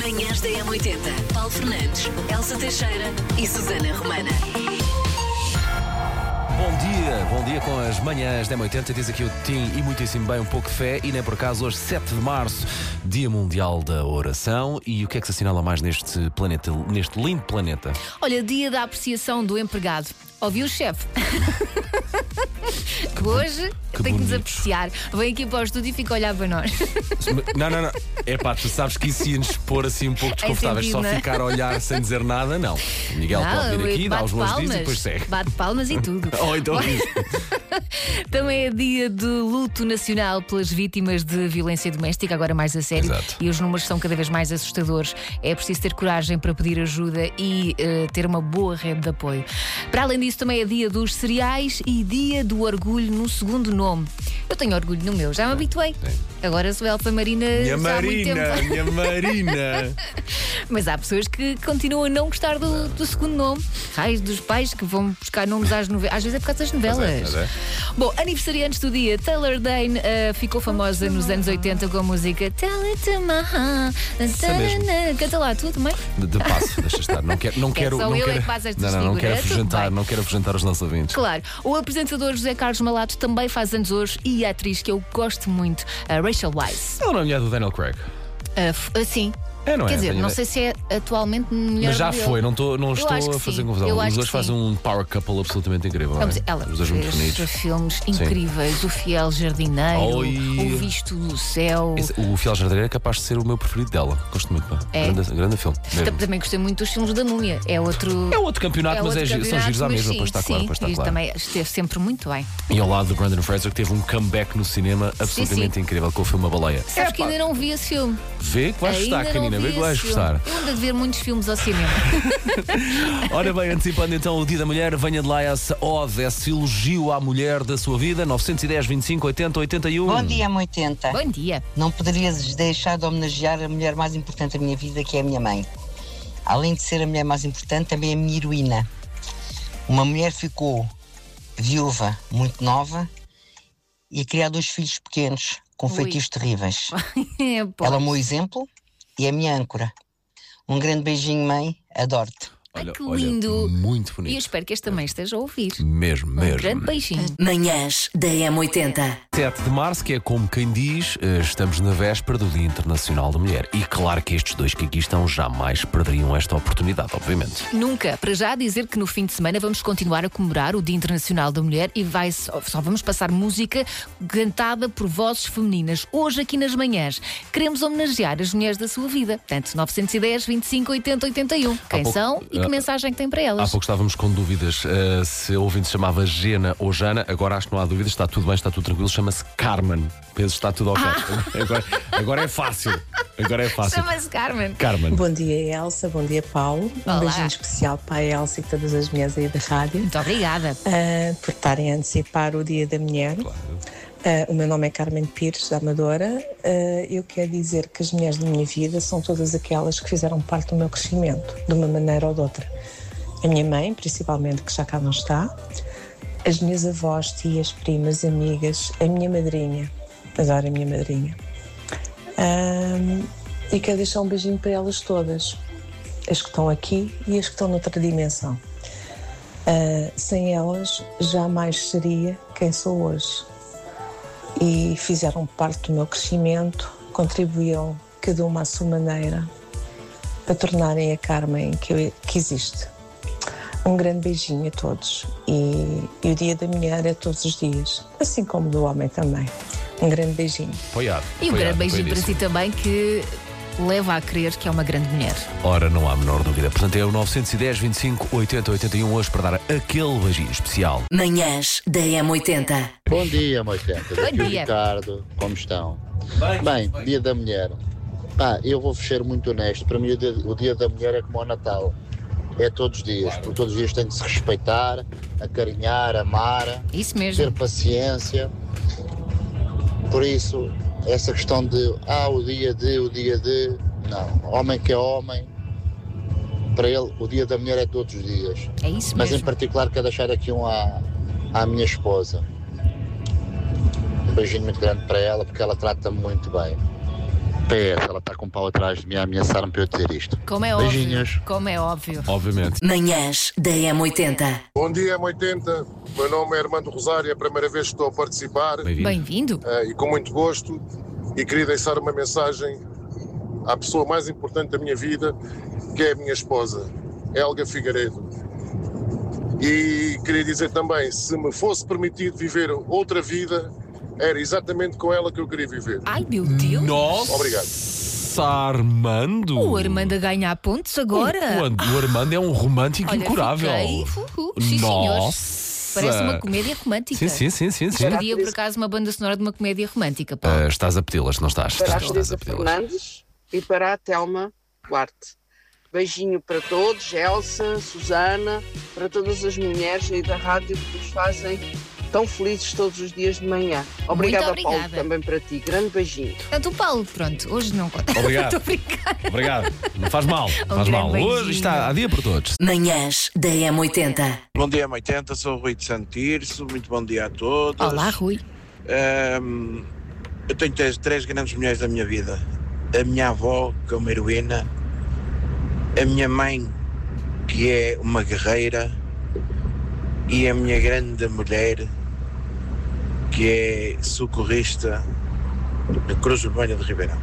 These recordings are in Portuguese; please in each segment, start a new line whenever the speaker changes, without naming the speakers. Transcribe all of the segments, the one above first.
Manhãs da M80. Paulo Fernandes, Elsa Teixeira e Susana Romana.
Bom dia com as manhãs da M80. Diz aqui o Tim e muitíssimo bem, um pouco de fé. E nem por acaso, hoje, 7 de março, Dia Mundial da Oração. E o que é que se assinala mais neste planeta, neste lindo planeta?
Olha, dia da apreciação do empregado. Ouviu o chefe? Hoje tem que nos apreciar. Vem aqui para o estúdio e fica a olhar para nós.
Não. É pá, tu sabes que isso ia-nos pôr assim um pouco desconfortáveis. Só ficar a olhar sem dizer nada, não. O Miguel pode vir aqui, dá os bons dias e depois segue.
Bate palmas e tudo.
Ou então isso.
Também é dia de luto nacional pelas vítimas de violência doméstica, agora mais a sério.
Exato.
E os números são cada vez mais assustadores. É preciso ter coragem para pedir ajuda e ter uma boa rede de apoio. Para além disso, também é dia dos cereais e dia do orgulho no segundo nome. Eu tenho orgulho no meu, já me habituei.
Sim.
Agora sou Elfa Marina
Minha
já há muito tempo.
Minha Marina.
Mas há pessoas que continuam a não gostar do segundo nome. Raios dos pais que vão buscar nomes às novelas. Às vezes é por causa das novelas.
É.
Bom, aniversariantes do dia. Taylor Dayne ficou famosa nos anos 80 com a música Tell It to My Heart. Canta lá tu também?
De passo, deixa estar. Não quero.
Só eu é que faço estas
Não quero
figuras.
não quero afugentar os nossos ouvintes.
Claro. O apresentador José Carlos Malato também faz anos hoje e a atriz que eu gosto muito, a Rachel Weisz.
Ela não é mulher do Daniel Craig.
Sim.
É, não é?
Quer dizer, não sei se é atualmente mulher.
Mas já
dele.
foi, não estou
acho
a
que
fazer
sim.
confusão.
Eu
Os
acho
dois
que
fazem
sim.
um power couple absolutamente incrível.
Vamos,
não é?
ela
Os dois muito
fez
bonitos.
filmes incríveis, O Fiel Jardineiro,
Oi.
O Visto do Céu.
O Fiel Jardineiro é capaz de ser o meu preferido dela. Gosto muito. Pá.
É?
Grande filme. mesmo.
Também gostei muito dos filmes da Múmia. É outro
campeonato, mas
outro
são
campeonato,
giros à
mas
mesma.
sim,
Pois está claro.
sim,
Pois está
e
claro.
também esteve sempre muito bem.
E ao lado do Brandon Fraser, que teve um comeback no cinema absolutamente incrível com o filme A Baleia.
Sabes que ainda não vi esse filme.
Vê que vais gostar,
Ainda
Canina.
não
Vê
vi
que vais
esse
gostar.
filme. Eu ando a ver muitos filmes ao cinema.
Ora bem, antecipando então o Dia da Mulher, venha de lá essa ode, esse elogio à mulher da sua vida. 910, 25, 80, 81.
Bom dia, M80.
Bom dia.
Não poderias deixar de homenagear a mulher mais importante da minha vida, que é a minha mãe. Além de ser a mulher mais importante, também é a minha heroína. Uma mulher ficou viúva muito nova e a criar 2 filhos pequenos com feitios terríveis. Ela é o meu exemplo e é a minha âncora. Um grande beijinho, mãe. Adoro-te.
Ai, que lindo.
Muito bonito.
E eu espero que este também esteja a ouvir.
Mesmo.
Um grande beijinho.
Manhãs da M80.
7 de março, que é como quem diz, estamos na véspera do Dia Internacional da Mulher. E claro que estes dois que aqui estão jamais perderiam esta oportunidade, obviamente.
Nunca. Para já dizer que no fim de semana vamos continuar a comemorar o Dia Internacional da Mulher e só vamos passar música cantada por vozes femininas. Hoje aqui nas manhãs queremos homenagear as mulheres da sua vida. Portanto, 910, 25, 80, 81. Quem são e que mensagem que tem para
Há
elas?
pouco estávamos com dúvidas se a ouvinte se chamava Gena ou Jana. Agora acho que não há dúvidas, está tudo bem, está tudo tranquilo. Chama-se Carmen. Penso que está tudo ok. Agora é fácil.
Chama-se Carmen.
Carmen.
Bom dia, Elsa. Bom dia, Paulo.
Olá.
Um beijinho especial para a Elsa e todas as mulheres aí da rádio.
Muito obrigada.
Por estarem a antecipar o Dia da Mulher. O meu nome é Carmen Pires, da Amadora. Eu quero dizer que as mulheres da minha vida são todas aquelas que fizeram parte do meu crescimento, de uma maneira ou de outra. A minha mãe, principalmente, que já cá não está. As minhas avós, tias, primas, amigas. A minha madrinha. Adoro a minha madrinha. E quero deixar um beijinho para elas todas. As que estão aqui e as que estão noutra dimensão. Sem elas, jamais seria quem sou hoje. E fizeram parte do meu crescimento, contribuíram cada uma à sua maneira para tornarem a Carmen que existe. Um grande beijinho a todos e o Dia da Mulher é todos os dias, assim como do homem também. Um grande beijinho.
Apoiado.
E um grande beijinho para si também, que leva a crer que é uma grande mulher.
Ora, não há a menor dúvida. Portanto, é o 910, 25, 80, 81 hoje para dar aquele beijinho especial.
Manhãs da M80.
Bom dia, M80. Daqui o
dia.
Ricardo, como estão? Bem, Dia da Mulher. Eu vou ser muito honesto. Para mim, o dia da Mulher é como o Natal. É todos os dias, porque todos os dias tem que se respeitar, acarinhar, amar,
Isso mesmo.
ter paciência. Por isso, essa questão de o dia de. Não, homem que é homem, para ele o Dia da Mulher é todos os dias.
É isso
Mas
mesmo.
em particular quero deixar aqui à minha esposa. Um beijinho muito grande para ela, porque ela trata-me muito bem. PS, ela está com um pau atrás de mim a ameaçar-me para eu dizer isto.
Como é
Beijinhos.
óbvio. Como é óbvio.
Obviamente.
Manhãs da M80.
Bom dia, M80. Meu nome é Armando Rosário, é a primeira vez que estou a participar
Bem-vindo.
Bem-vindo.
e com muito gosto. E queria deixar uma mensagem à pessoa mais importante da minha vida, que é a minha esposa, Helga Figueiredo. E queria dizer também, se me fosse permitido viver outra vida, era exatamente com ela que eu queria viver.
Ai, meu Deus.
Nossa,
Obrigado.
Armando.
O Armando a ganhar pontos agora.
O Armando é um romântico
Olha,
incurável.
fiquei, sim, senhores.
Nossa.
Parece uma comédia romântica.
Sim.
Seria, por acaso, uma banda sonora de uma comédia romântica, Paulo.
Estás a pedi-las, não estás?
Para a
Estás a
Teresa
pedi-las.
Fernandes e para a Telma Duarte. Beijinho para todos, Elsa, Susana, para todas as mulheres aí da rádio que nos fazem tão felizes todos os dias de manhã. Obrigada,
Muito
Paulo,
obrigada.
também para ti. Grande beijinho.
Portanto, o Paulo, pronto, hoje não conta.
Obrigado.
Estou a brincar.
Obrigado. Não faz mal. Faz
grande
mal.
beijinho.
Hoje está há dia para todos.
Manhãs da M80.
Bom dia, M80, sou o Rui de Santirso, muito bom dia a todos.
Olá, Rui.
Eu tenho três grandes mulheres da minha vida. A minha avó, que é uma heroína, a minha mãe, que é uma guerreira, e a minha grande mulher, que é socorrista da Cruz Vermelha de Ribeirão.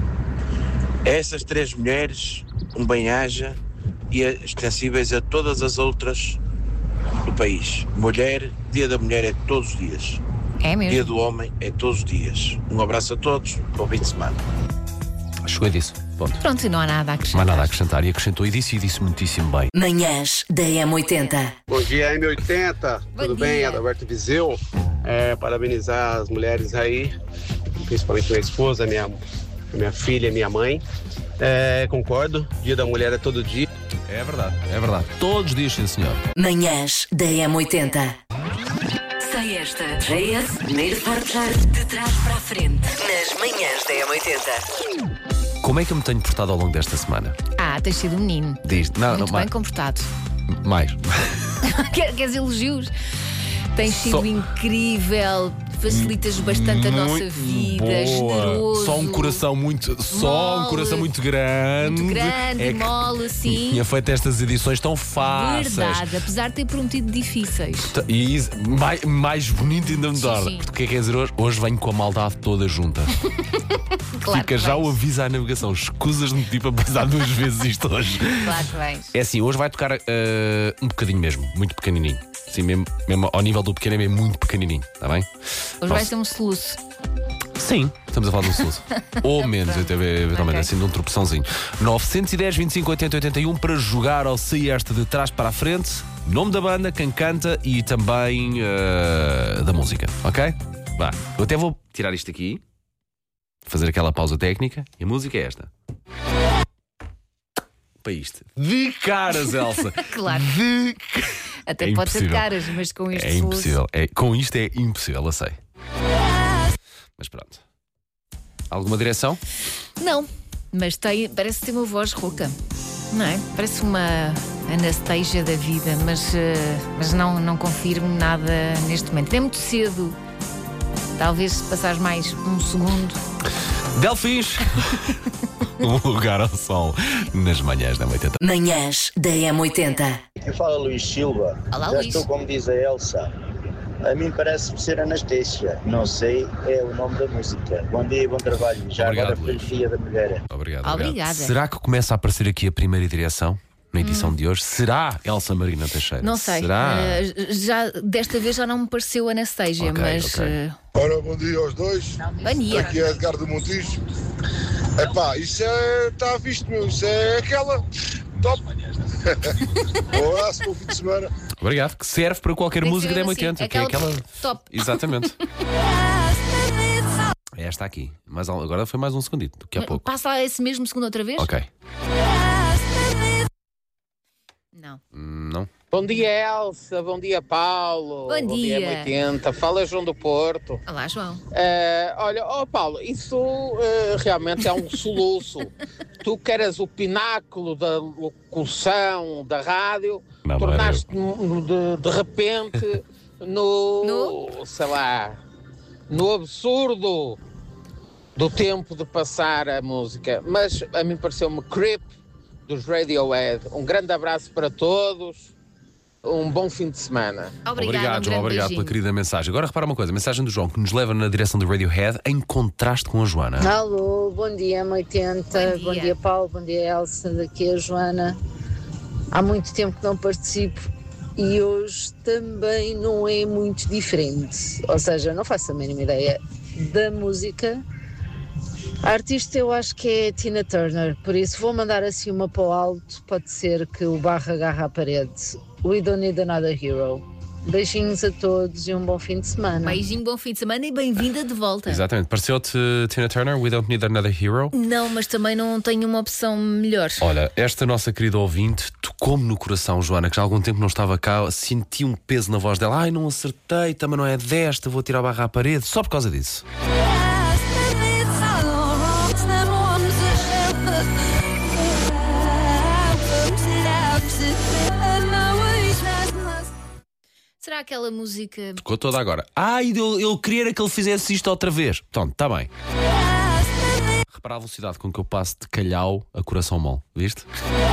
A essas três mulheres, um bem-aja e extensíveis a todas as outras do país. Mulher, Dia da Mulher é todos os dias.
É
Dia
mesmo.
do Homem é todos os dias. Um abraço a todos, bom fim de semana.
Chegou disso. Ponto.
Pronto, não há nada a
Não há
acrescentar.
nada a acrescentar. E acrescentou e disse muitíssimo bem.
Manhãs da M80.
Bom dia, M80. Tudo
dia.
bem? Adalberto Viseu. Parabenizar as mulheres aí, principalmente minha esposa, minha filha e minha mãe. Concordo, Dia da Mulher é todo dia.
É verdade. Todos os dias, sim, senhor.
Manhãs da M80. Sei esta. JS, primeiro portar de trás para a frente. Nas manhãs da M80.
Como é que eu me tenho portado ao longo desta semana?
Tens sido um menino.
Diz. Não,
Muito bem comportado.
mais.
Queres elogios? Tens sido
Só-
incrível. Facilitas bastante a nossa vida.
Boa.
Generoso.
Só um coração muito grande.
Muito grande,
É que
mole, assim.
tinha feito estas edições tão fáceis.
Verdade, apesar de ter prometido difíceis.
E mais bonito ainda me torna.
sim.
Porque o que é que quer dizer hoje? Hoje venho com a maldade toda junta.
Claro
Fica
que
já
vens.
o aviso à navegação. Escusas-me tipo a pesar duas vezes isto hoje.
Claro que vens.
É assim, hoje vai tocar um bocadinho mesmo, muito pequenininho. Sim, mesmo ao nível do pequeno é mesmo muito pequenininho, está bem?
Hoje vai ser um soluço.
Sim, estamos a falar de um soluço. Ou menos, eventualmente,
Ok.
assim, de um tropeçãozinho. 910, 25, 80, 81 para jogar ao Sei Esta de trás para a frente. Nome da banda, quem canta e também da música, ok? Vá, eu até vou tirar isto aqui, fazer aquela pausa técnica e a música é esta. Para isto. De caras, Elsa!
Claro.
De
Até
É
pode ser de
impossível.
caras, mas com este
É
soluço.
impossível. Com isto é impossível, eu sei. Mas pronto. Alguma direção?
Não, mas parece ter uma voz rouca. Não é? Parece uma Anastasia da vida, mas não confirmo nada neste momento. É muito cedo. Talvez se passares mais um segundo.
Delfins! Um lugar ao sol nas manhãs da 80.
Manhãs da M80.
Eu falo Luís Silva.
Olá,
Já
Luís.
estou como diz a Elsa. A mim parece-me ser Anastasia. Não sei, é o nome da música. Bom dia e bom trabalho. Já
Obrigado,
agora feliz
Luís.
Dia da Mulher.
Obrigado.
Obrigada.
Será que começa a aparecer aqui a primeira direção na edição de hoje? Será Elsa Marina Teixeira?
Não sei.
Será?
Desta vez já não me pareceu Anastasia,
Ok,
mas.
ok.
Ora, bom dia aos dois.
Bom dia.
Aqui é Edgar do Montijo. Isso está visto, meu. Isso é aquela. Top. Um abraço, bom fim de semana.
Obrigado. Que serve para qualquer
Tem que
música
ser
da
mesmo
M80.
assim,
Que é aquela.
top.
Exatamente. É esta aqui. Mas agora foi mais um segundito. Daqui a pouco.
Passa lá esse mesmo segundo outra vez?
Ok.
Não.
Não.
Bom dia, Elsa. Bom dia, Paulo.
Bom dia.
M80. Fala, João do Porto.
Olá, João.
Olha, Paulo, isso realmente é um soluço. Tu que eras o pináculo da locução da rádio,
Não,
tornaste de repente sei lá, no absurdo.
do tempo de passar a música, mas a mim pareceu-me Creep, dos Radiohead. Um grande abraço para todos, um bom fim de semana.
Obrigado, João, obrigado pela querida mensagem. Agora repara uma coisa, a mensagem do João que nos leva na direção do Radiohead em contraste com a Joana.
Alô, bom dia M80, bom dia Paulo, bom dia Elsa, daqui a Joana. Há muito tempo que não participo e hoje também não é muito diferente, ou seja, não faço a mínima ideia da música. A artista eu acho que é Tina Turner, por isso vou mandar assim uma para o alto, pode ser que o barro agarre à parede. We don't need another hero. Beijinhos a todos e um bom fim de semana.
Beijinho, bom fim de semana e bem-vinda de volta.
Exatamente. Pareceu-te Tina Turner, We Don't Need Another Hero?
Não, mas também não tenho uma opção melhor.
Olha, esta nossa querida ouvinte tocou-me no coração, Joana, que já há algum tempo não estava cá, senti um peso na voz dela. Ai, não acertei, também não é desta, vou tirar a barra à parede, só por causa disso.
Será aquela música...
Tocou toda agora. Ai, eu queria que ele fizesse isto outra vez. Pronto, está bem. Repara a velocidade com que eu passo de Calhau a Coração Mole, viste?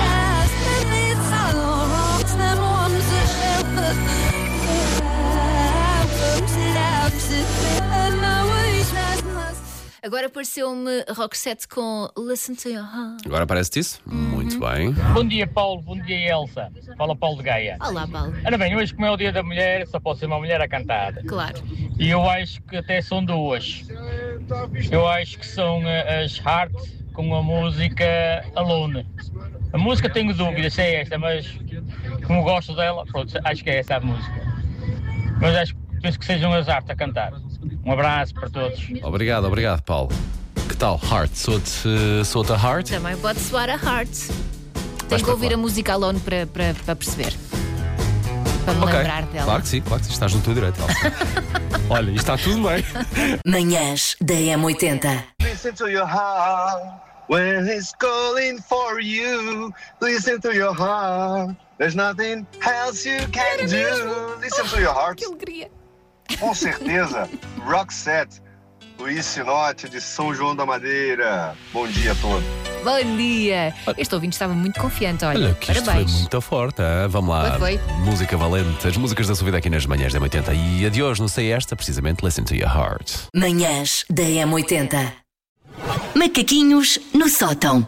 Agora apareceu-me Roxette com Listen to Your Heart.
Agora parece-te isso? Muito bem.
Bom dia, Paulo. Bom dia, Elsa. Fala Paulo de Gaia.
Olá, Paulo.
Ora bem, hoje como é o dia da mulher, só pode ser uma mulher a cantar.
Claro.
E eu acho que até são duas. Eu acho que são as Heart com a música Alone. A música tenho dúvidas se é esta, mas como gosto dela, pronto, acho que é essa a música. Mas penso que sejam as Heart a cantar. Um abraço para todos.
Obrigado, Paulo. Que tal, Heart? Sou-te a Heart?
Também pode soar a Heart. Tenho que ouvir a música Alone para perceber. Para me lembrar dela.
Claro que sim, estás no teu direito. Olha, isto está tudo bem.
Manhãs da M80.
Listen to your heart when it's calling for you. Listen to your heart. There's nothing else you can do. Listen to your heart.
Que alegria.
Com certeza, Roxette, Luís Sinote de São João da Madeira. Bom dia a todos.
Bom dia. Este ouvinte estava muito confiante,
Olha que isto
parabéns.
foi muito forte. Vamos lá.
Foi.
Música valente, as músicas da sua vida aqui nas manhãs da M80. E a de hoje, não sei esta, precisamente Listen to Your Heart.
Manhãs da M80. Macaquinhos no sótão.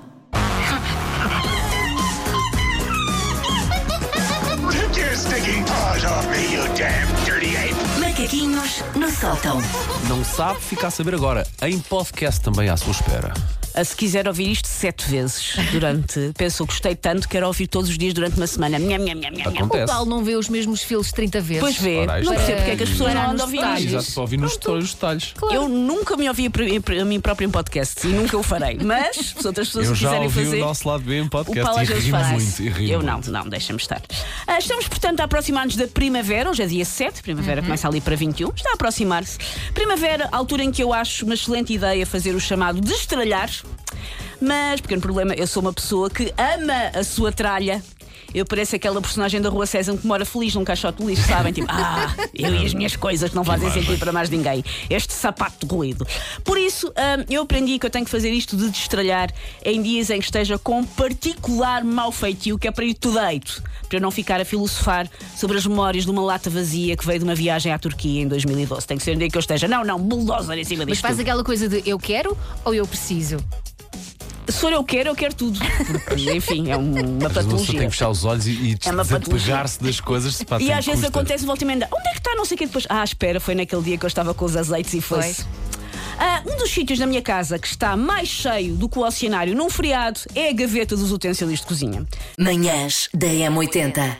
Macaquinhos no sótão.
Não sabe, fica a saber agora. Em podcast também à sua espera.
Se quiser ouvir isto 7 vezes durante. Penso, gostei tanto, quero ouvir todos os dias durante uma semana.
Acontece.
O Paulo não vê os mesmos filmes 30 vezes.
Pois vê, não percebo porque é que as pessoas não andam a ouvir isto.
Exato, para ouvir nos detalhes.
Claro. Eu nunca me ouvi a mim próprio em podcast e nunca o farei. Mas se outras pessoas
eu
quiserem
fazer. Eu já ouvi
fazer,
o nosso lado B em podcast
o Paulo às vezes faz. Eu
muito.
não, deixa-me estar. Estamos, portanto, a aproximar-nos da primavera. Hoje é dia 7, primavera começa ali para 21. Está a aproximar-se. Primavera, altura em que eu acho uma excelente ideia fazer o chamado destralhar. Mas, pequeno problema, eu sou uma pessoa que ama a sua tralha. Eu pareço aquela personagem da Rua Sésamo que mora feliz num caixote de lixo, sabem? Tipo, eu e as minhas coisas que não fazem sentido para mais ninguém. Este sapato de ruído. Por isso, eu aprendi que eu tenho que fazer isto de destralhar em dias em que esteja com particular mau feitio, que é para ir to date, para eu não ficar a filosofar sobre as memórias de uma lata vazia que veio de uma viagem à Turquia em 2012. Tem que ser um dia que eu esteja, não, bulldozer em cima disto.
Mas faz aquela coisa de eu quero ou eu preciso?
Se eu quero tudo. Porque, enfim, é uma patologia.
Tem que fechar os olhos e desapegar-se das coisas.
E às vezes acontece, volta e meia, onde é que está, não sei o que depois. Espera, foi naquele dia que eu estava com os azeites e foi-se. Um dos sítios da minha casa que está mais cheio do que o oceanário num feriado é a gaveta dos utensílios de cozinha.
Manhãs da M80.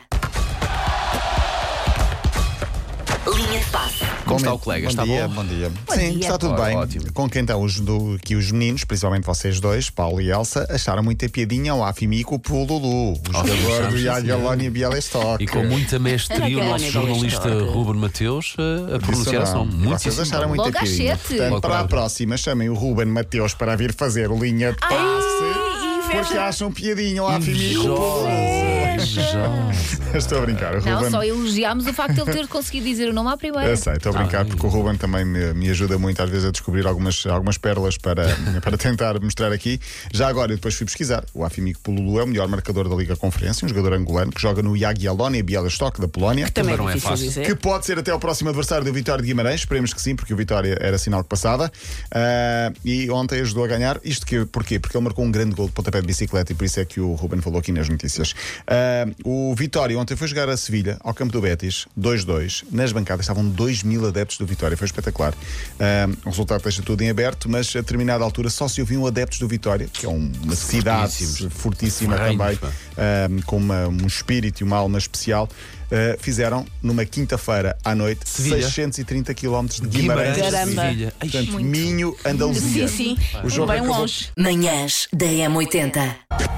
Linha de passe.
Como está o colega? Está bom?
Bom dia. Sim, está tudo bem.
Ótimo.
Com quem estão aqui os meninos, principalmente vocês dois, Paulo e Elsa, acharam muita piadinha ao Afimico Pululu, o jogador do Jagiellônia Bialystok.
E com muita mestria o nosso jornalista Ruben Mateus a pronunciar o nome.
Vocês acharam muita piadinha. Portanto, para a próxima, chamem o Ruben Mateus para vir fazer o linha de passe. Porque acham piadinha ao Afimico Pululu. Estou a brincar. O
Não,
Ruben...
só elogiámos o facto de ele ter conseguido dizer o nome à primeira.
Eu sei, estou a brincar porque o Ruben também me ajuda muito às vezes a descobrir algumas pérolas para tentar mostrar aqui. Já agora, eu depois fui pesquisar. O Afimico Pululu é o melhor marcador da Liga Conferência, um jogador angolano que joga no Jagiellonia Białystok da Polónia.
Que também é fácil dizer.
Que pode ser até o próximo adversário do Vitória de Guimarães. Esperemos que sim, porque o Vitória era sinal que passava. E ontem ajudou a ganhar. Porquê? Porque ele marcou um grande gol de pontapé de bicicleta e por isso é que o Ruben falou aqui nas notícias. O Vitória ontem foi jogar a Sevilha, ao campo do Betis, 2-2. Nas bancadas estavam 2.000 adeptos do Vitória. Foi espetacular. O resultado deixa tudo em aberto, mas a determinada altura só se ouviam adeptos do Vitória, que é uma cidade fortíssima também, com um espírito e uma alma especial. Fizeram numa quinta-feira à noite Sevilha. 630 km de Guimarães.
Caramba.
Portanto, Minho, Andaluzia.
Sim.
O jogo
bem
acabou...
longe.
Manhãs da M80.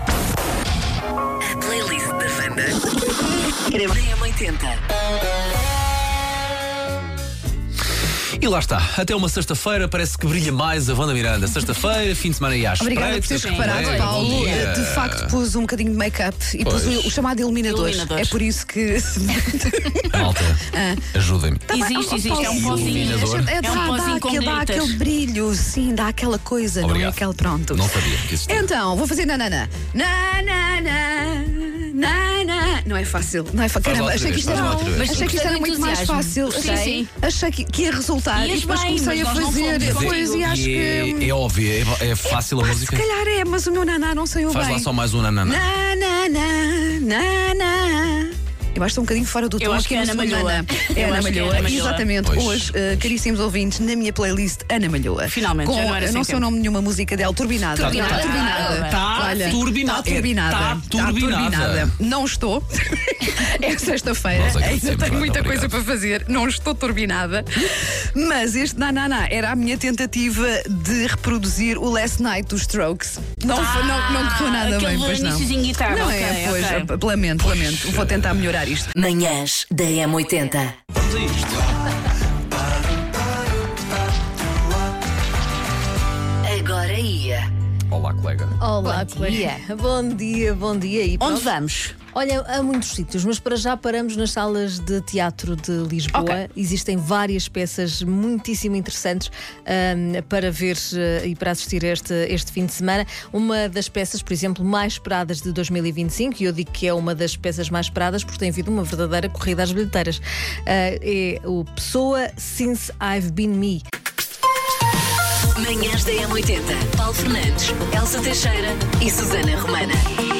A playlist da Wanda. M80.
E lá está, até uma sexta-feira parece que brilha mais a Wanda Miranda. Sexta-feira, fim de semana e às
Obrigada por teres reparado, Paulo. De facto, pus um bocadinho de make-up e pus o chamado iluminador. É por isso que.
Malta, ajudem-me.
Existe, é um pozinho.
É um pozinho com glitters. Dá aquele brilho, sim, dá aquela coisa,
Obrigado.
não é aquele pronto.
Não sabia que existia.
Então, vou fazer nanana. Não é fácil. Não é fácil. Caramba, achei que isto era muito mais fácil.
Sim.
Achei que ia resultar. E depois comecei a fazer. Depois e acho que.
É óbvio, é fácil a música.
Se calhar é, mas o meu naná não saiu bem.
Faz lá só mais um naná.
Eu acho que estou um bocadinho fora do tom.
Eu acho que é Ana Malhoa.
É Ana Malhoa. Exatamente.
Pois.
Hoje, caríssimos ouvintes, na minha playlist Ana Malhoa.
Finalmente, já não era
eu não sei o nome de nenhuma música dela. Turbinada. Turbinada. Não estou. É sexta-feira. Ainda tenho muita coisa para fazer. Não estou turbinada. Mas este Nananá era a minha tentativa de reproduzir o Last Night dos Strokes. Não correu nada bem, pois não.
Iniciozinho de guitarra.
Não é, pois. Lamento. Vou tentar melhorar isto.
Manhãs da M80.
Vamos a isto.
Agora ia.
Olá, colega.
Olá, colega. Bom dia. E
Onde vamos?
Olha, há muitos sítios, mas para já paramos nas salas de teatro de Lisboa.
Ok.
Existem várias peças muitíssimo interessantes para ver e para assistir este fim de semana. Uma das peças, por exemplo, mais esperadas de 2025, e eu digo que é uma das peças mais esperadas porque tem havido uma verdadeira corrida às bilheteiras. É o Pessoa Since I've Been Me.
Manhãs da M80. Paulo Fernandes, Elsa Teixeira e Susana Romana.